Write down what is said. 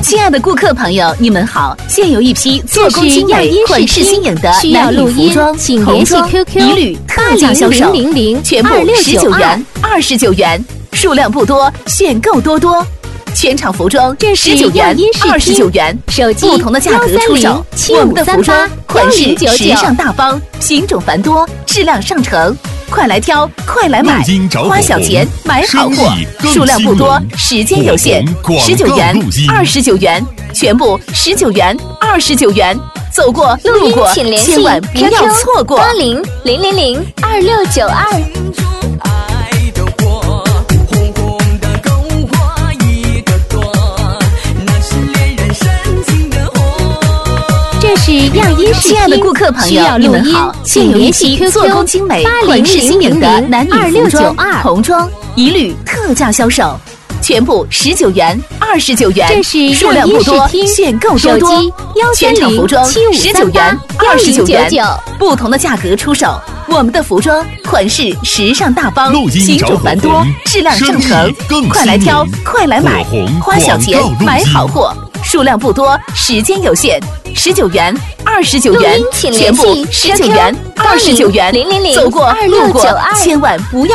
亲爱的顾客朋友，你们好！现有一批做工精美、款式新颖的男女服装、童装，一律特价销售，全部19元、29元，数量不多，限购多多。全场服装19元、29元，不同的价格出手。我们的服装款式时尚大方，品种繁多，质量上乘。快来挑，快来买，花小钱买好货，数量不多，时间有限，19元、29元，全部19元、29元。走过路过，千万不要错过。 80002692。这是样音视亲爱的顾客朋友，你们好！现有一批做工精美、款式新颖的男女服装、童装，一律特价销售，全部19元、29元，数量不多，限购多多。全场服装19元、29元，不同的价格出手。我们的服装款式时尚大方，品种繁多，质量上乘。快来挑，快来买，花小钱买好货，数量不多，时间有限，19元、29元，全部19元、29元。走过路过，千万不要